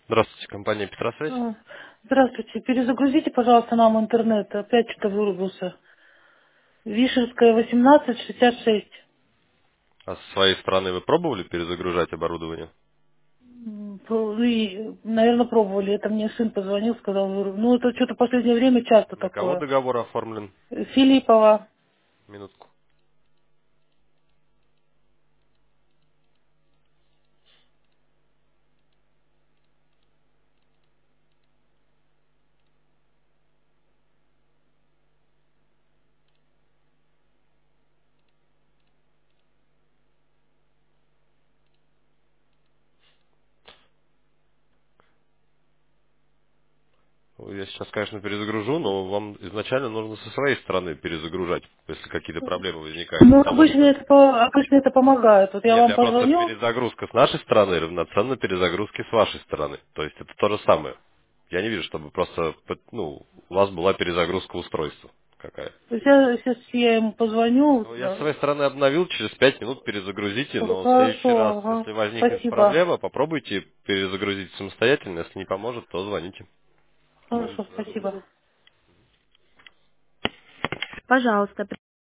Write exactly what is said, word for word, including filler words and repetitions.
Здравствуйте, компания Петросвязь. А, Здравствуйте. Перезагрузите, пожалуйста, нам интернет. Опять что-то вырубился. Вишерская, восемнадцать шестьдесят шесть. А с своей стороны вы пробовали перезагрузать оборудование? М, про- И, наверное, пробовали. Это мне сын позвонил, сказал, выруб- ну, это что-то в последнее время часто На кого такое. договор оформлен? Э, Филиппова. Минутку. Ну, я сейчас, конечно, перезагружу, но вам изначально нужно со своей стороны перезагружать, если какие-то проблемы возникают. Ну, Потому обычно что... это, по- обычно это помогает. Вот я Нет, вам я просто позвоню, перезагрузка с нашей стороны равноценна перезагрузке с вашей стороны. То есть это то же самое. Я не вижу, чтобы просто ну, у вас была перезагрузка устройства какая. то есть я, сейчас я ему позвоню. Ну, я с Да. своей стороны обновил, через пять минут перезагрузите, но в следующий раз, Хорошо, ага. если возникнет Спасибо. проблема, попробуйте перезагрузить самостоятельно, если не поможет, то звоните. Хорошо, спасибо. Пожалуйста,